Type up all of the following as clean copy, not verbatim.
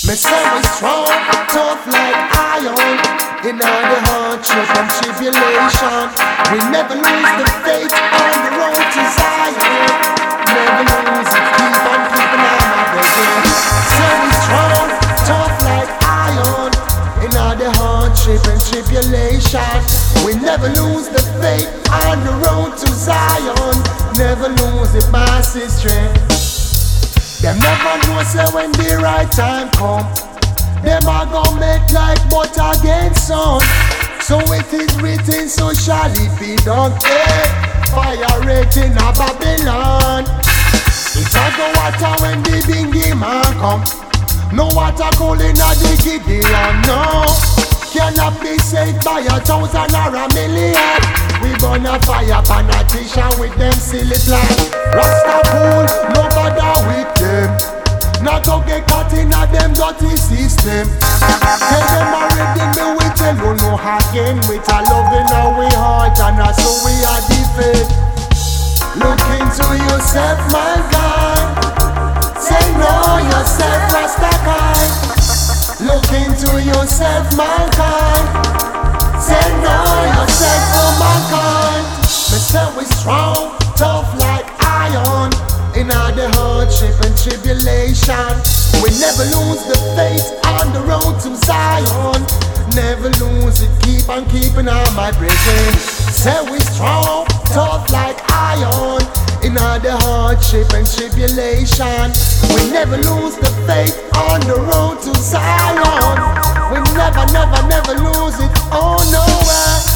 Me say we strong, tough like iron. In all the hardship and tribulation, we never lose the faith on the road to Zion. Never lose it, keep on keeping on my way. Say we strong, tough like iron. In all the hardship and tribulation, we never lose the faith on the road to Zion. Never lose it, my sister. Them never know say when the right time come, them a gon' make like butter against sun. So it is written, so shall it be done. Hey, fire rating a Babylon. It a go water when the bingy man come. No water cool in a the Gideon, no. Cannot be saved by 1,000 or 1,000,000. We burn a fire politician with them silly plans. Rasta fool, no bother with them. Not to get caught in a them dirty system. Tell them already me we tell you no again. With a love in our heart and so we are defeated. Look into yourself, my God. Say no yourself, Rastafari. Look into yourself, mankind. Say no yourself, oh mankind. Me say we strong, tough like iron. In all the hardship and tribulation, we never lose the faith on the road to Zion. Never lose it, keep on keeping on my brethren. Say we strong, tough like iron. In all the hardship and tribulation, we never lose the faith on the road to Zion. We never, never, never lose it, oh nowhere.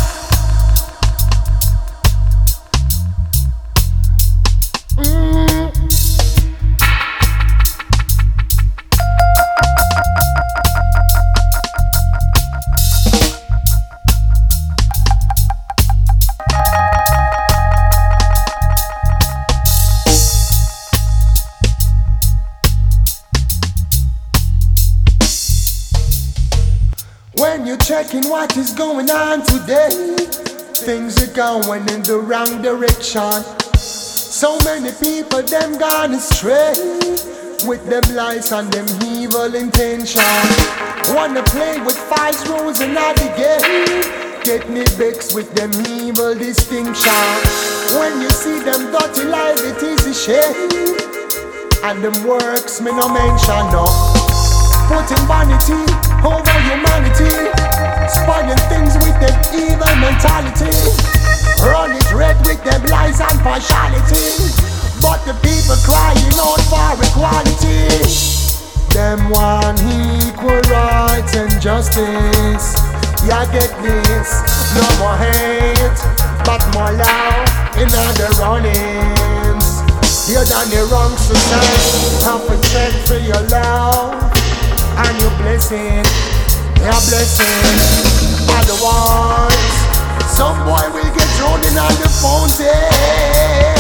When you're checking what is going on today, things are going in the wrong direction. So many people them gone astray with them lies and them evil intention. Wanna play with fire rules and navigate. Get me vexed with them evil distinction. When you see them dirty lies, it is a shame. And them works me no mention, no. Putting vanity over humanity, spoiling things with them evil mentality. Run it red with them lies and partiality, but the people crying out for equality. Them want equal rights and justice. Yeah, get this. No more hate, but more love in other runnings. You're done the wrong society. Have to check for your love and your blessing, your blessing. Otherwise, some boy will get thrown in on the fountain.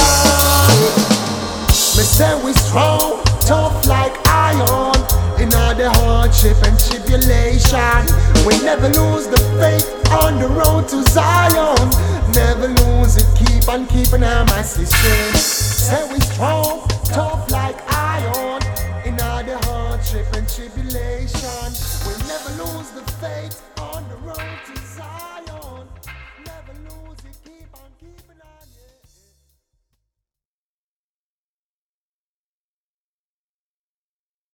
Me say we strong, tough like iron. In all the hardship and tribulation, we never lose the faith on the road to Zion. Never lose it, keep on keeping on my sister. Say we strong, tough like iron. In all the hardship and tribulation, we never